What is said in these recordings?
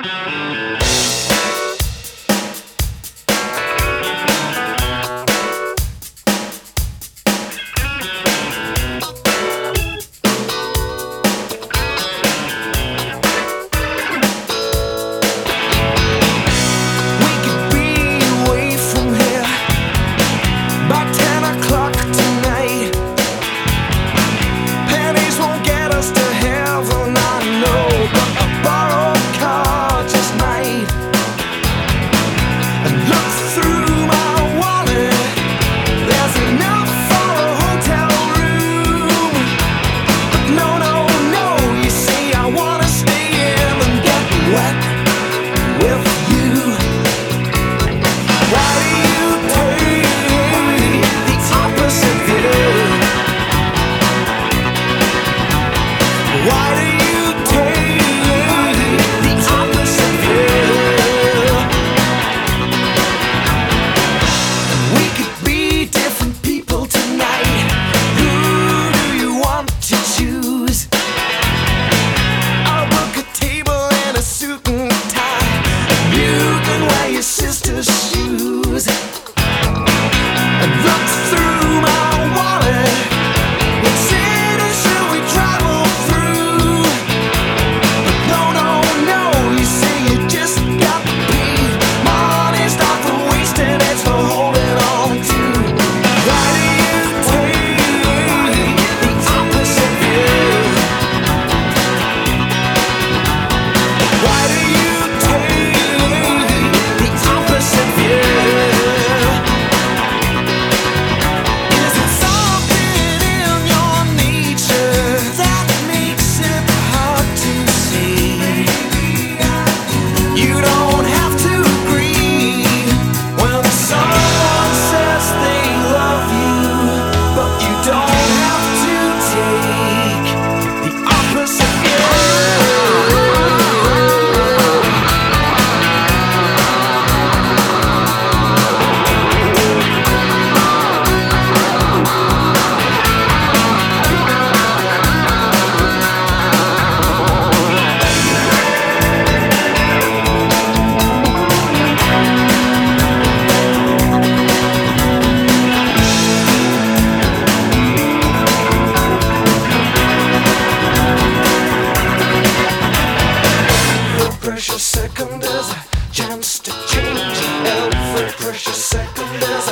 precious second is a chance to change. Every precious second is a...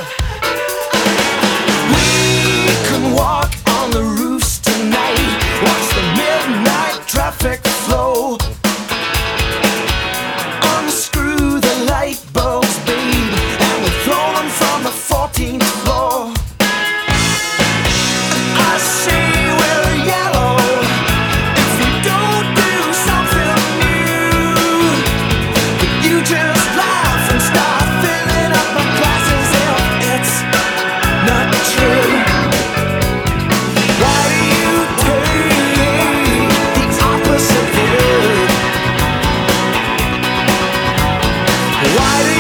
We can walk on the roofs tonight, watch the midnight traffic flow, unscrew the light bulbs, babe, and we're thrown from the 14th floor. I say we're yellow if we don't do something new, but you just laugh and start filling up my glass as if it's not true. Why do you take the opposite view? Why do